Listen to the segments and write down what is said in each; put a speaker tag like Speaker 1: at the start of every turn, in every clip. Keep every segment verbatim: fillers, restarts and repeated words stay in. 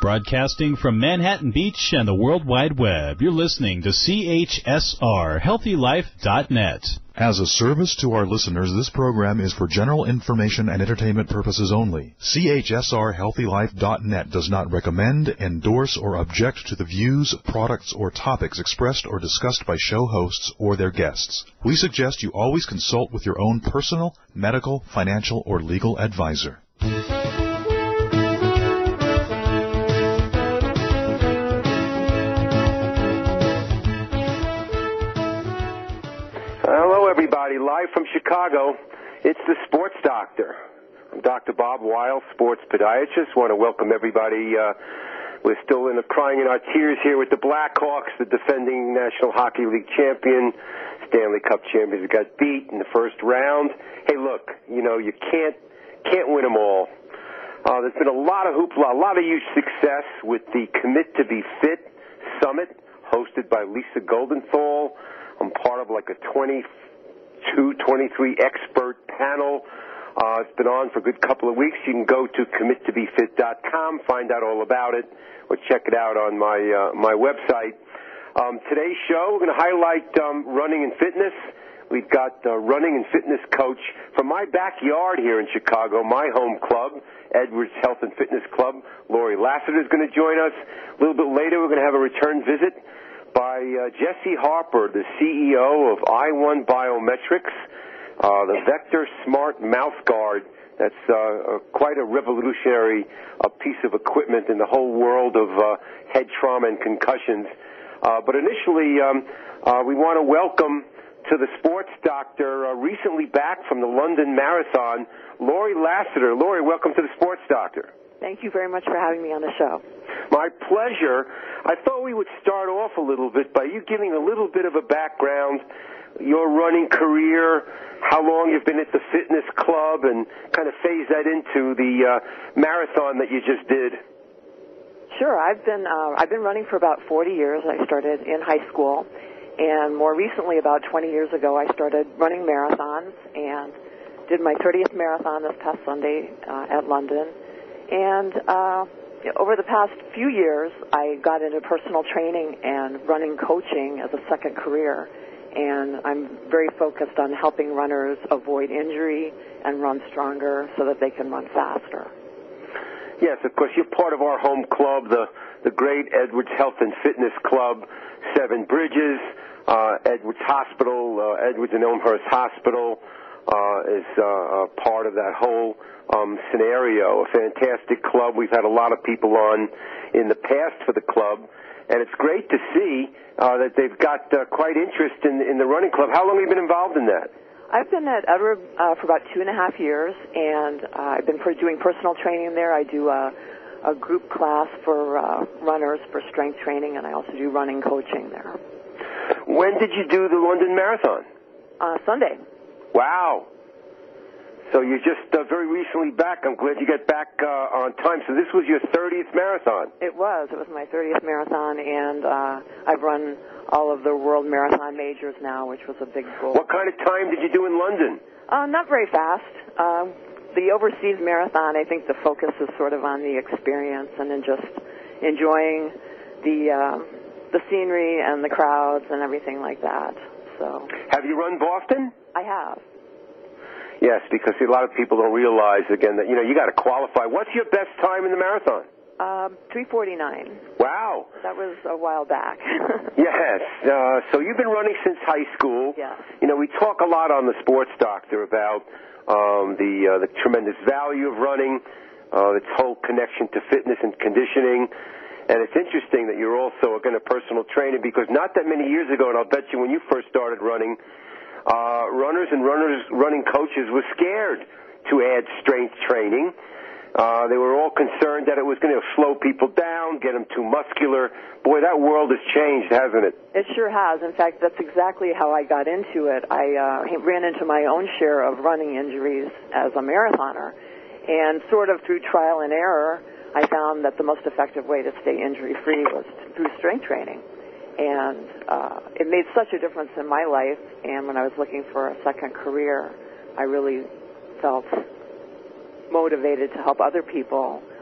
Speaker 1: Broadcasting from Manhattan Beach and the World Wide Web, you're listening to C H S R, healthy life dot net.
Speaker 2: As a service to our listeners, this program is for general information and entertainment purposes only. C H S R healthy life dot net does not recommend, endorse, or object to the views, products, or topics expressed or discussed by show hosts or their guests. We suggest you always consult with your own personal, medical, financial, or legal advisor.
Speaker 3: Hello, everybody. Live from Chicago, it's the Sports Doctor. I'm Doctor Bob Weil, sports podiatrist. Want to welcome everybody. Uh, we're still in a crying in our tears here with the Blackhawks, the defending National Hockey League champion, Stanley Cup champions who got beat in the first round. Hey, look, you know, you can't can't win them all. Uh, there's been a lot of hoopla, a lot of huge success with the Commit to Be Fit Summit hosted by Lisa Goldenthal. I'm part of like a twenty-two, twenty-three expert panel. Uh, it's been on for a good couple of weeks. You can go to commit to be fit dot com, find out all about it, or check it out on my uh, my website. Um, today's show, we're going to highlight um, running and fitness. We've got uh, running and fitness coach from my backyard here in Chicago, my home club, Edwards Health and Fitness Club. Lori Lassiter is going to join us. A little bit later, we're going to have a return visit by uh, Jesse Harper, the C E O of I one Biometrics, uh, the Vector Smart Mouth Guard. That's uh, uh, quite a revolutionary uh, piece of equipment in the whole world of uh, head trauma and concussions. Uh, but initially, um, uh, we want to welcome to the Sports Doctor, uh, recently back from the London Marathon, Lori Lassiter. Lori, welcome to the Sports Doctor.
Speaker 4: Thank you very much for having me on the show.
Speaker 3: My pleasure. I thought we would start off a little bit by you giving a little bit of a background, your running career, how long you've been at the fitness club, and kind of phase that into the uh, marathon that you just did.
Speaker 4: Sure. I've been uh, I've been running for about forty years. I started in high school, and more recently, about twenty years ago, I started running marathons and did my thirtieth marathon this past Sunday uh, at London. And uh, over the past few years, I got into personal training and running coaching as a second career. And I'm very focused on helping runners avoid injury and run stronger so that they can run faster.
Speaker 3: Yes, of course, you're part of our home club, the, the great Edwards Health and Fitness Club, Seven Bridges, uh, Edwards Hospital, uh, Edwards and Elmhurst Hospital uh, is uh, a part of that whole Um, scenario. A fantastic club. We've had a lot of people on in the past for the club, and it's great to see uh, that they've got uh, quite interest in, in the running club. How long have you been involved in that?
Speaker 4: I've been at Edward uh, for about two and a half years, and uh, I've been per- doing personal training there. I do a, a group class for uh, runners for strength training, and I also do running coaching there.
Speaker 3: When did you do the London Marathon?
Speaker 4: Uh, Sunday.
Speaker 3: Wow. So you're just uh, very recently back. I'm glad you got back uh, on time. So this was your thirtieth marathon.
Speaker 4: It was. It was my thirtieth marathon, and uh, I've run all of the world marathon majors now, which was a big goal.
Speaker 3: What kind of time did you do in London?
Speaker 4: Uh, not very fast. Uh, the overseas marathon, I think the focus is sort of on the experience and then just enjoying the uh, the scenery and the crowds and everything like that. So. Have
Speaker 3: you run Boston?
Speaker 4: I have.
Speaker 3: Yes, because a lot of people don't realize, again, that, you know, you got to qualify. What's your best time in the marathon?
Speaker 4: Um, three forty-nine.
Speaker 3: Wow.
Speaker 4: That was a while back.
Speaker 3: Yes. Uh, so you've been running since high school.
Speaker 4: Yes.
Speaker 3: You know, we talk a lot on the Sports Doctor about um, the uh, the tremendous value of running, uh, its whole connection to fitness and conditioning. And it's interesting that you're also, again, a personal trainer, because not that many years ago, and I'll bet you when you first started running, Uh, runners and runners running coaches were scared to add strength training. Uh, they were all concerned that it was going to slow people down, get them too muscular. Boy, that world has changed, hasn't it?
Speaker 4: It sure has. In fact, that's exactly how I got into it. I uh, ran into my own share of running injuries as a marathoner. And sort of through trial and error, I found that the most effective way to stay injury-free was through strength training. And uh, it made such a difference in my life, and when I was looking for a second career, I really felt motivated to help other people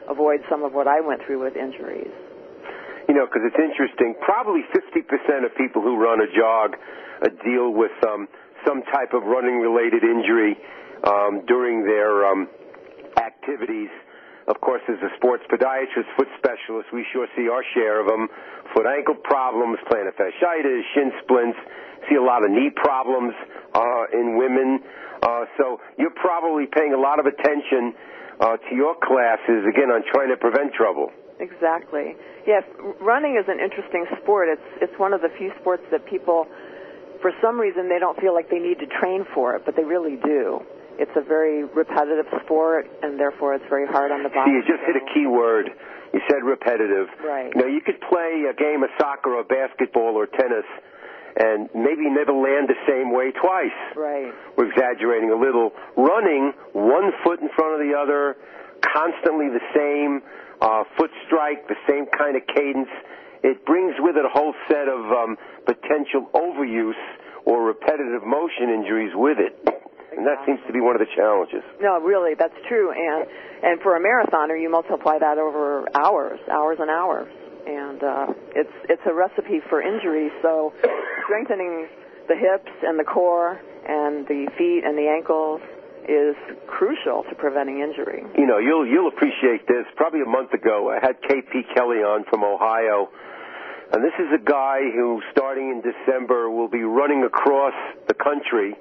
Speaker 4: avoid some of what I went through with injuries.
Speaker 3: You know, because it's interesting. Probably fifty percent of people who run or jog uh, deal with um, some type of running-related injury um, during their um, activities. Of course, as a sports podiatrist, foot specialist, we sure see our share of them. Foot ankle problems, plantar fasciitis, shin splints. See a lot of knee problems uh, in women. Uh, so you're probably paying a lot of attention uh, to your classes, again, on trying to prevent trouble.
Speaker 4: Exactly. Yes, running is an interesting sport. It's it's one of the few sports that people, for some reason, they don't feel like they need to train for it, but they really do. It's a very repetitive sport, and therefore it's very hard on the body.
Speaker 3: See, you just hit a key word. You said repetitive.
Speaker 4: Right.
Speaker 3: You know, you could play a game of soccer or basketball or tennis and maybe never land the same way twice.
Speaker 4: Right.
Speaker 3: We're exaggerating a little. Running, one foot in front of the other, constantly the same uh, foot strike, the same kind of cadence, it brings with it a whole set of um, potential overuse or repetitive motion injuries with it. And that seems to be one of the challenges.
Speaker 4: No, really, that's true. And and for a marathoner, you multiply that over hours, hours and hours. And uh, it's it's a recipe for injury. So strengthening the hips and the core and the feet and the ankles is crucial to preventing injury.
Speaker 3: You know, you'll you'll appreciate this. Probably a month ago, I had K P Kelly on from Ohio. And this is a guy who, starting in December, will be running across the country.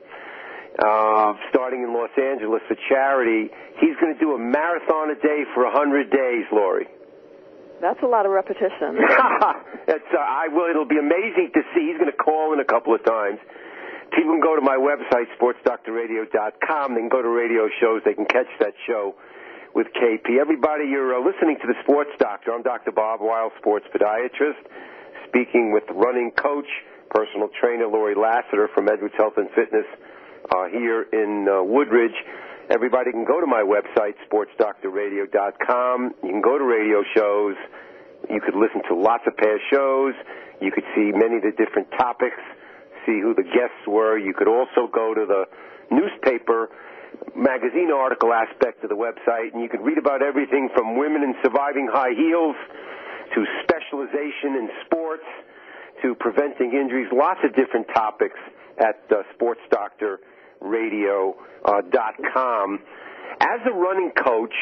Speaker 3: Uh, starting in Los Angeles for charity. He's going to do a marathon a day for one hundred days, Lori.
Speaker 4: That's a lot of repetition.
Speaker 3: That's, uh, I will. It'll be amazing to see. He's going to call in a couple of times. People can go to my website, sports doctor radio dot com. They can go to radio shows. They can catch that show with K P. Everybody, you're uh, listening to The Sports Doctor. I'm Doctor Bob Weil, sports podiatrist, speaking with running coach, personal trainer Lori Lassiter from Edwards Health and Fitness, Uh, here in uh, Woodridge. Everybody can go to my website, sports doctor radio dot com. You can go to radio shows. You could listen to lots of past shows. You could see many of the different topics, see who the guests were. You could also go to the newspaper magazine article aspect of the website, and you could read about everything from women in surviving high heels to specialization in sports to preventing injuries, lots of different topics at uh, sports doctor radio dot com. As a running coach,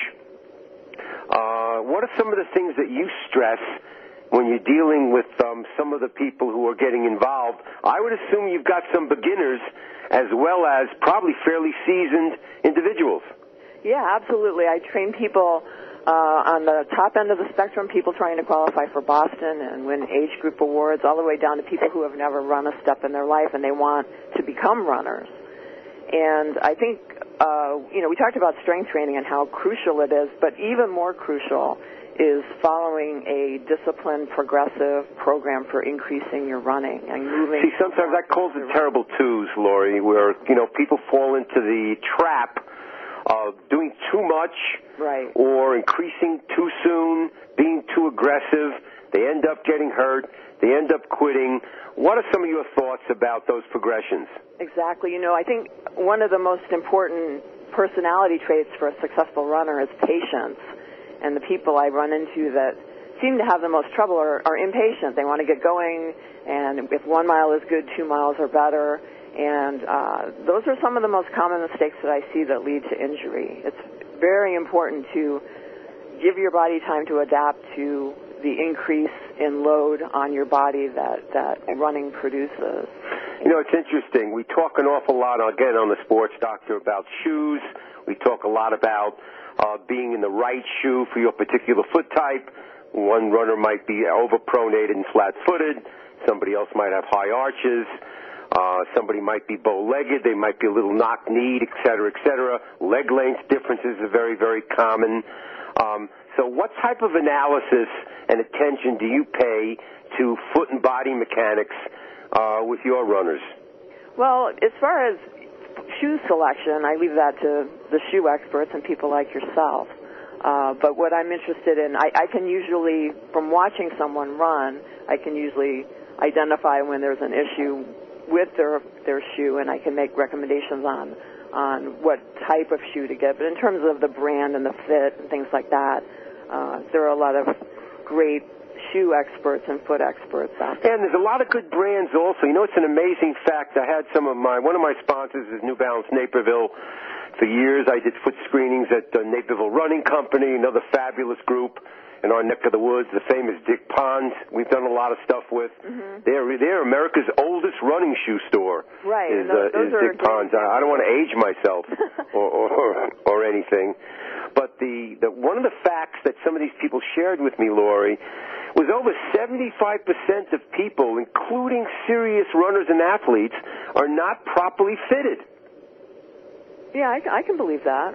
Speaker 3: uh, what are some of the things that you stress when you're dealing with um, some of the people who are getting involved? I would assume you've got some beginners as well as probably fairly seasoned individuals.
Speaker 4: Yeah, absolutely. I train people uh, on the top end of the spectrum, people trying to qualify for Boston and win age group awards, all the way down to people who have never run a step in their life and they want to become runners. And I think, uh, you know, we talked about strength training and how crucial it is, but even more crucial is following a disciplined, progressive program for increasing your running and moving.
Speaker 3: See, sometimes that calls it terrible twos, Lori, where, you know, people fall into the trap of doing too much,
Speaker 4: right,
Speaker 3: or increasing too soon, being too aggressive. They end up getting hurt. They end up quitting. What are some of your thoughts about those progressions?
Speaker 4: Exactly. You know, I think one of the most important personality traits for a successful runner is patience. And the people I run into that seem to have the most trouble are, are impatient. They want to get going, and if one mile is good, two miles are better. And uh, those are some of the most common mistakes that I see that lead to injury. It's very important to give your body time to adapt to the increase in load on your body that, that running produces.
Speaker 3: You know, it's interesting. We talk an awful lot, again, on the Sports Doctor about shoes. We talk a lot about uh, being in the right shoe for your particular foot type. One runner might be overpronated and flat-footed. Somebody else might have high arches. Uh, somebody might be bow-legged. They might be a little knock-kneed, et cetera, et cetera. Leg length differences are very, very common. Um, so what type of analysis and attention do you pay to foot and body mechanics uh, with your runners?
Speaker 4: Well, as far as shoe selection, I leave that to the shoe experts and people like yourself. Uh, but what I'm interested in, I, I can usually, from watching someone run, I can usually identify when there's an issue with their their shoe, and I can make recommendations on on what type of shoe to get. But in terms of the brand and the fit and things like that, Uh, there are a lot of great shoe experts and foot experts out there.
Speaker 3: And there's a lot of good brands also. You know, it's an amazing fact. I had some of my, one of my sponsors is New Balance Naperville. For years, I did foot screenings at the Naperville Running Company, another fabulous group in our neck of the woods, the famous Dick Pond. We've done a lot of stuff with. Mm-hmm. They're, they're America's oldest running shoe store.
Speaker 4: Right.
Speaker 3: Is,
Speaker 4: those,
Speaker 3: uh,
Speaker 4: those
Speaker 3: is
Speaker 4: are
Speaker 3: Dick Pond's. I, I don't want to age myself or, or, or anything. But the, the one of the facts that some of these people shared with me, Lori, was over seventy-five percent of people, including serious runners and athletes, are not properly fitted.
Speaker 4: Yeah, I, I can believe that.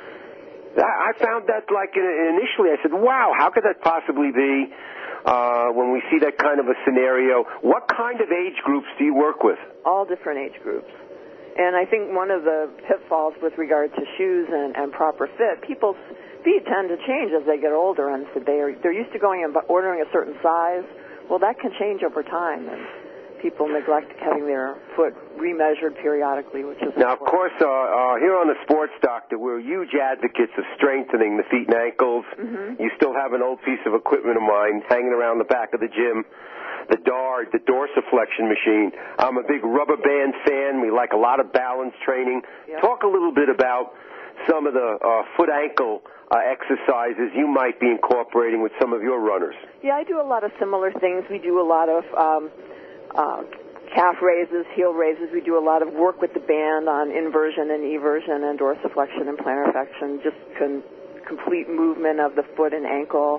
Speaker 3: I found that, like, initially, I said, wow, how could that possibly be uh, when we see that kind of a scenario? What kind of age groups do you work with?
Speaker 4: All different age groups. And I think one of the pitfalls with regard to shoes and, and proper fit, people's feet tend to change as they get older, and so they are, they're used to going and ordering a certain size. Well, that can change over time, and people neglect having their foot remeasured periodically, which is
Speaker 3: now,
Speaker 4: important.
Speaker 3: of course, uh, uh, here on the Sports Doctor, we're huge advocates of strengthening the feet and ankles. Mm-hmm. You still have an old piece of equipment of mine hanging around the back of the gym, the D A R D, the dorsiflexion machine. I'm a big rubber band fan. We like a lot of balance training. Yep. Talk a little bit about some of the uh, foot-ankle uh, exercises you might be incorporating with some of your runners.
Speaker 4: Yeah, I do a lot of similar things. We do a lot of um, uh, calf raises, heel raises. We do a lot of work with the band on inversion and eversion and dorsiflexion and plantar flexion, just con- complete movement of the foot and ankle.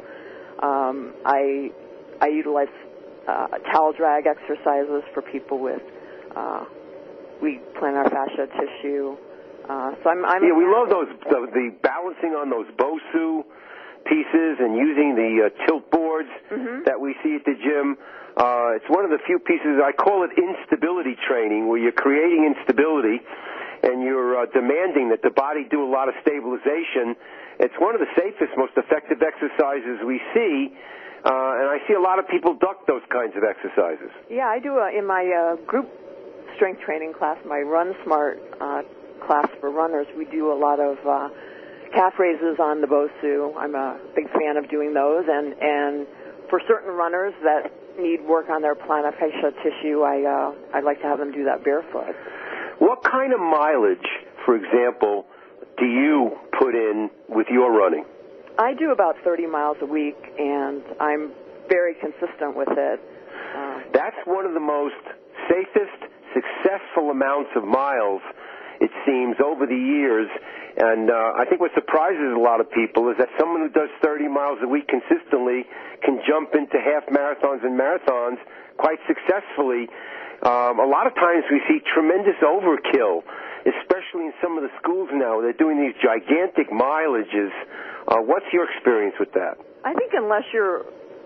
Speaker 4: Um, I I utilize uh, towel drag exercises for people with uh, weak plantar fascia tissue. Uh, so I'm, I'm
Speaker 3: yeah, we love those the, the balancing on those BOSU pieces and using the uh, tilt boards mm-hmm. that we see at the gym. Uh, it's one of the few pieces, I call it instability training, where you're creating instability and you're uh, demanding that the body do a lot of stabilization. It's one of the safest, most effective exercises we see, uh, and I see a lot of people duck those kinds of exercises.
Speaker 4: Yeah, I do uh, in my uh, group strength training class, my Run Smart uh, class for runners, we do a lot of uh, calf raises on the BOSU. I'm a big fan of doing those, and, and for certain runners that need work on their plantar fascia tissue, I uh, I'd like to have them do that barefoot.
Speaker 3: What kind of mileage, for example, do you put in with your running?
Speaker 4: I do about thirty miles a week, and I'm very consistent with it. Uh,
Speaker 3: That's one of the most safest, successful amounts of miles, it seems, over the years. And uh, I think what surprises a lot of people is that someone who does thirty miles a week consistently can jump into half marathons and marathons quite successfully. Um, a lot of times we see tremendous overkill, especially in some of the schools now. They're doing these gigantic mileages. Uh, what's your experience with that?
Speaker 4: I think unless you're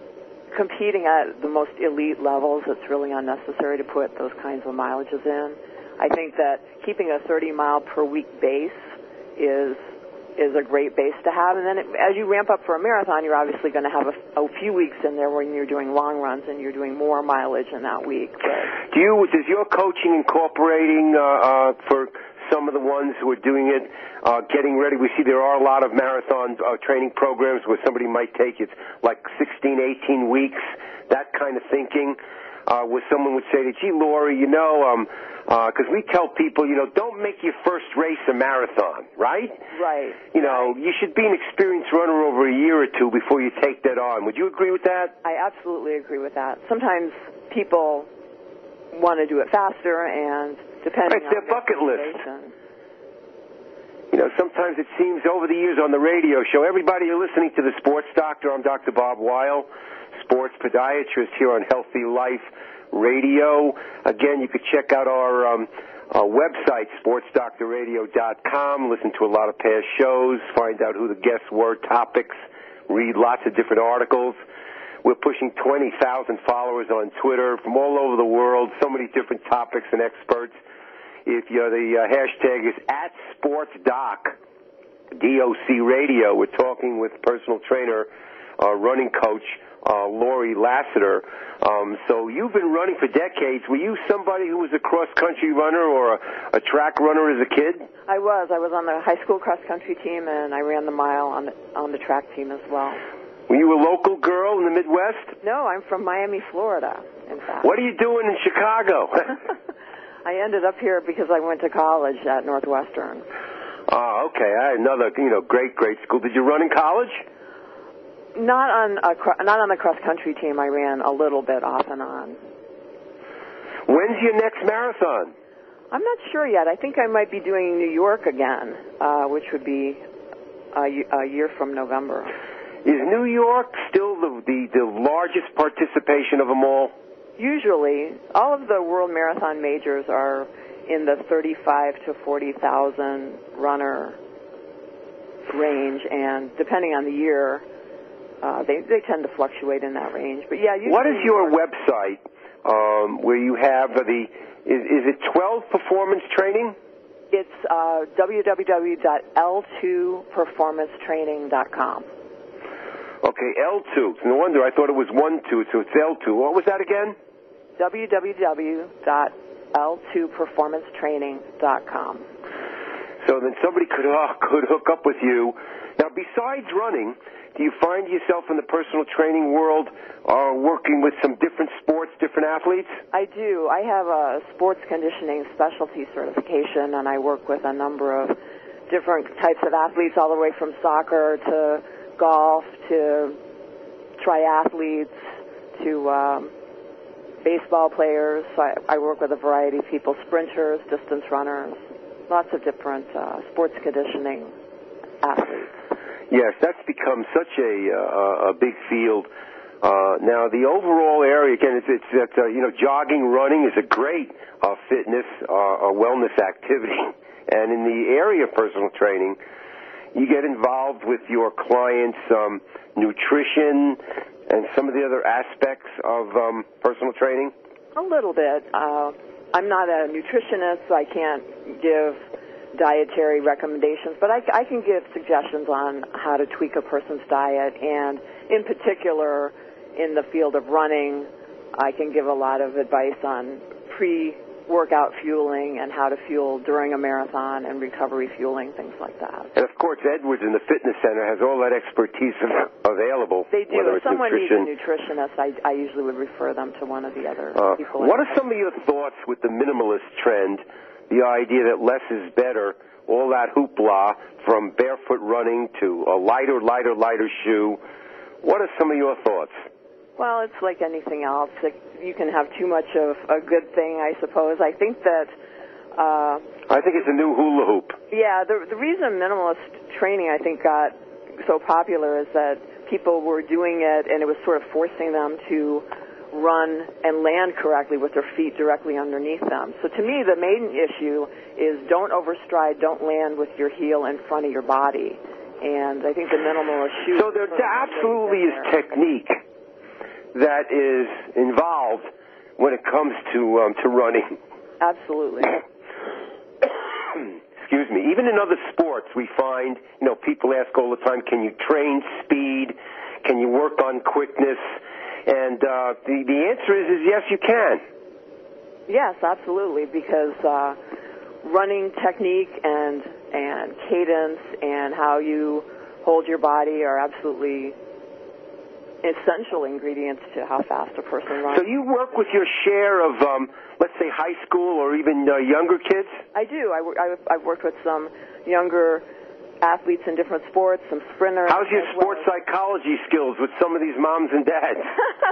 Speaker 4: competing at the most elite levels, it's really unnecessary to put those kinds of mileages in. I think that keeping a thirty mile per week base is is a great base to have, and then it, as you ramp up for a marathon, you're obviously going to have a, a few weeks in there when you're doing long runs and you're doing more mileage in that week. But
Speaker 3: do you, does your coaching incorporating uh, uh, for some of the ones who are doing it, uh, getting ready? We see there are a lot of marathon uh, training programs where somebody might take it like sixteen, eighteen weeks, that kind of thinking, uh, where someone would say to, gee, Lori, you know, um, because uh, we tell people, you know, don't make your first race a marathon, right?
Speaker 4: Right.
Speaker 3: You know, you should be an experienced runner over a year or two before you take that on. Would you agree with that?
Speaker 4: I absolutely agree with that. Sometimes people want to do it faster, and depending
Speaker 3: it's
Speaker 4: on
Speaker 3: their bucket list.
Speaker 4: Situation.
Speaker 3: You know, sometimes it seems over the years on the radio show, everybody, you're listening to the Sports Doctor. I'm Doctor Bob Weil, sports podiatrist here on Healthy Life Radio. Again, you could check out our um, uh, website, sports doctor radio dot com, listen to a lot of past shows, find out who the guests were, topics, read lots of different articles. We're pushing twenty thousand followers on Twitter from all over the world, so many different topics and experts. If you're the uh, hashtag is at SportsDoc, D O C Radio. We're talking with personal trainer, uh, running coach, uh, Lori Lassiter. Um, so you've been running for decades. Were you somebody who was a cross-country runner or a, a track runner as a kid?
Speaker 4: I was. I was on the high school cross-country team, and I ran the mile on the, on the track team as well.
Speaker 3: Were you a local girl in the Midwest?
Speaker 4: No, I'm from Miami, Florida, in fact.
Speaker 3: What are you doing in Chicago?
Speaker 4: I ended up here because I went to college at Northwestern.
Speaker 3: Oh, okay. I had another, you know, great, great school. Did you run in college?
Speaker 4: Not on a not on the cross country team. I ran a little bit off and on.
Speaker 3: When's your next marathon?
Speaker 4: I'm not sure yet. I think I might be doing New York again, uh, which would be a, a year from November.
Speaker 3: Is New York still the, the the largest participation of them all?
Speaker 4: Usually, all of the World Marathon majors are in the thirty-five to forty thousand runner range, and depending on the year, uh, they they tend to fluctuate in that range. But yeah,
Speaker 3: what is your website um, where you have the is, is it twelve Performance Training?
Speaker 4: It's uh, w w w dot l two performance training dot com.
Speaker 3: Okay, L two. No wonder I thought it was one two, so it's L two. What was that again?
Speaker 4: w w w dot l two performance training dot com.
Speaker 3: So then somebody could uh, could hook up with you. Now, besides running, do you find yourself in the personal training world uh, working with some different sports, different athletes?
Speaker 4: I do. I have a sports conditioning specialty certification, and I work with a number of different types of athletes, all the way from soccer to golf to triathletes to um, baseball players. So I, I work with a variety of people, sprinters, distance runners, lots of different uh, sports conditioning athletes.
Speaker 3: Yes, that's become such a, uh, a big field. Uh, now, the overall area, again, it's, it's that, uh, you know, jogging, running is a great uh, fitness, uh, a wellness activity. And in the area of personal training, you get involved with your clients' um, nutrition and some of the other aspects of um, personal training?
Speaker 4: A little bit. Uh, I'm not a nutritionist, so I can't give dietary recommendations, but I, I can give suggestions on how to tweak a person's diet, and in particular, in the field of running, I can give a lot of advice on pre-workout fueling and how to fuel during a marathon and recovery fueling, things like that.
Speaker 3: And, of course, Edwards in the Fitness Center has all that expertise available.
Speaker 4: They do.
Speaker 3: If
Speaker 4: someone
Speaker 3: nutrition.
Speaker 4: needs a nutritionist, I, I usually would refer them to one of the other
Speaker 3: uh,
Speaker 4: people.
Speaker 3: What are some of your thoughts with the minimalist trend, the idea that less is better, all that hoopla from barefoot running to a lighter, lighter, lighter shoe? What are some of your thoughts?
Speaker 4: Well, it's like anything else. You can have too much of a good thing, I suppose. I think that... Uh,
Speaker 3: I think it's a new hula hoop.
Speaker 4: Yeah, the, the reason minimalist training, I think, got so popular is that people were doing it, and it was sort of forcing them to run and land correctly with their feet directly underneath them. So to me, the main issue is don't overstride, don't land with your heel in front of your body. And I think the minimalist shoe...
Speaker 3: So there absolutely is technique that is involved when it comes to um, to running.
Speaker 4: Absolutely.
Speaker 3: Excuse me. Even in other sports, we find, you know, people ask all the time, can you train speed? Can you work on quickness? And uh, the, the answer is, is yes, you can.
Speaker 4: Yes, absolutely, because uh, running technique and and cadence and how you hold your body are absolutely essential ingredients to how fast a person runs.
Speaker 3: So you work with your share of, um, let's say, high school or even uh, younger kids?
Speaker 4: I do. I, I, I've worked with some younger athletes in different sports, some sprinters.
Speaker 3: How's your sports
Speaker 4: well.
Speaker 3: psychology skills with some of these moms and dads?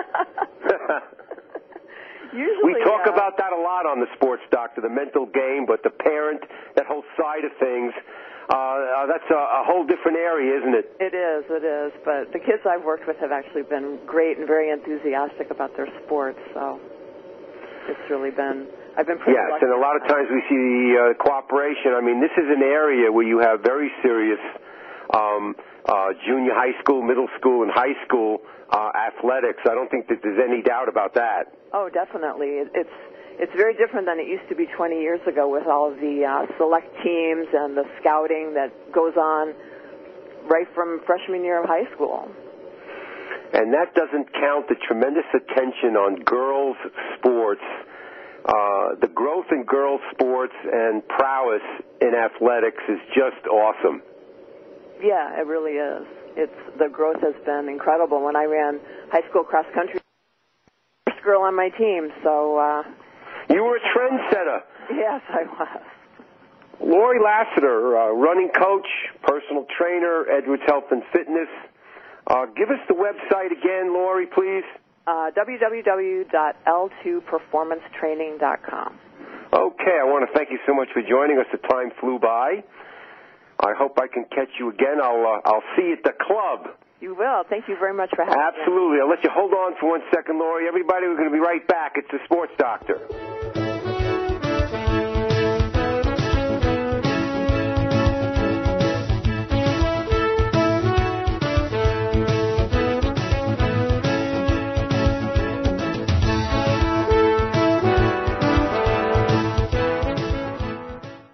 Speaker 4: Usually,
Speaker 3: we talk
Speaker 4: uh,
Speaker 3: about that a lot on the Sports Doctor, the mental game, but the parent, that whole side of things, uh, uh, that's a, a whole different area, isn't it?
Speaker 4: It is, it is. But the kids I've worked with have actually been great and very enthusiastic about their sports, so it's really been... I've been pretty
Speaker 3: yes,
Speaker 4: lucky.
Speaker 3: and a lot of times we see the uh, cooperation. I mean, this is an area where you have very serious um, uh, junior high school, middle school, and high school uh, athletics. I don't think that there's any doubt about that.
Speaker 4: Oh, definitely. It, it's it's very different than it used to be twenty years ago with all of the uh, select teams and the scouting that goes on right from freshman year of high school.
Speaker 3: And that doesn't count the tremendous attention on girls' sports. Uh, the growth in girls' sports and prowess in athletics is just awesome.
Speaker 4: Yeah, it really is. it's the growth has been incredible. When I ran high school cross country, first girl on my team, so uh,
Speaker 3: you were a trendsetter.
Speaker 4: Yes, I was.
Speaker 3: Lori Lassiter, uh, running coach, personal trainer, Edwards Health and Fitness. Uh, give us the website again, Lori, please.
Speaker 4: Uh, w w w dot l two performance training dot com.
Speaker 3: Okay, I want to thank you so much for joining us. The time flew by. I hope I can catch you again. I'll uh, I'll see you at the club.
Speaker 4: You will. Thank you very much for having me.
Speaker 3: Absolutely. I'll let you hold on for one second, Lori. Everybody, we're going to be right back. It's the Sports Doctor.